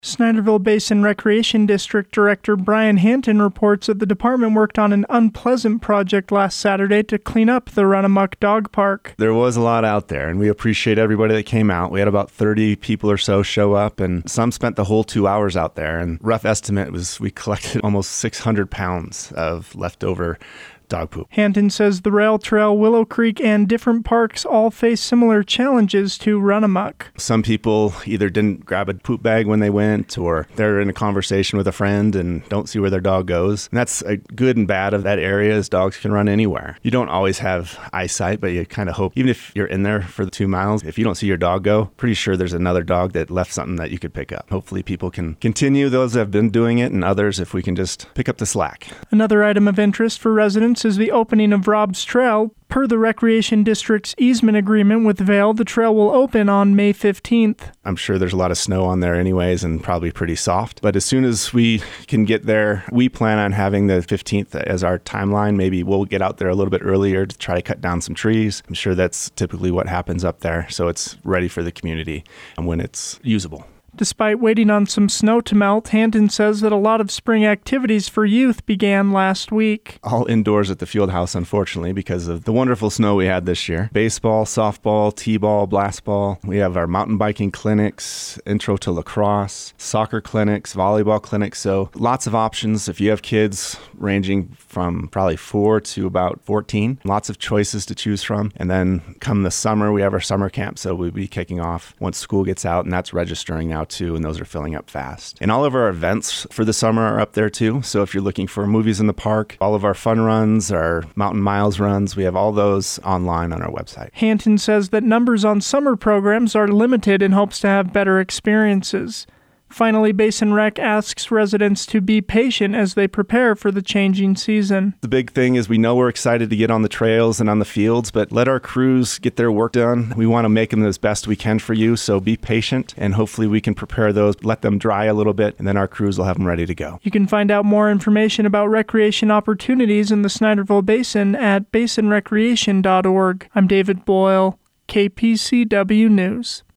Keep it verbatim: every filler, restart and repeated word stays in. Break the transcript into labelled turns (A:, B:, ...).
A: Snyderville Basin Recreation District Director Brian Hanton reports that the department worked on an unpleasant project last Saturday to clean up the Run Amok Dog Park.
B: There was a lot out there, and we appreciate everybody that came out. We had about thirty people or so show up, and some spent the whole two hours out there. And rough estimate was we collected almost six hundred pounds of leftover dog poop.
A: Hanton says the rail trail, Willow Creek, and different parks all face similar challenges to Run Amok.
B: Some people either didn't grab a poop bag when they went, or they're in a conversation with a friend and don't see where their dog goes. And that's a good and bad of that area, is dogs can run anywhere. You don't always have eyesight, but you kind of hope, even if you're in there for the two miles, if you don't see your dog go, pretty sure there's another dog that left something that you could pick up. Hopefully people can continue, those that have been doing it, and others, if we can just pick up the slack.
A: Another item of interest for residents is the opening of Rob's Trail. Per the Recreation District's easement agreement with Vail, the trail will open on May fifteenth.
B: I'm sure there's a lot of snow on there anyways, and probably pretty soft. But as soon as we can get there, we plan on having the fifteenth as our timeline. Maybe we'll get out there a little bit earlier to try to cut down some trees. I'm sure that's typically what happens up there, so it's ready for the community and when it's usable.
A: Despite waiting on some snow to melt, Hanton says that a lot of spring activities for youth began last week.
B: All indoors at the field house, unfortunately, because of the wonderful snow we had this year. Baseball, softball, t-ball, blast ball. We have our mountain biking clinics, intro to lacrosse, soccer clinics, volleyball clinics. So lots of options if you have kids ranging from probably four to about fourteen. Lots of choices to choose from. And then come the summer, we have our summer camp. So we'll be kicking off once school gets out, and that's registering now too, and those are filling up fast. And all of our events for the summer are up there too. So if you're looking for movies in the park, all of our fun runs, our mountain miles runs, we have all those online on our website.
A: Hanton says that numbers on summer programs are limited and hopes to have better experiences. Finally, Basin Rec asks residents to be patient as they prepare for the changing season.
B: The big thing is we know we're excited to get on the trails and on the fields, but let our crews get their work done. We want to make them as best we can for you, so be patient, and hopefully we can prepare those, let them dry a little bit, and then our crews will have them ready to go.
A: You can find out more information about recreation opportunities in the Snyderville Basin at basin recreation dot org. I'm David Boyle, K P C W News.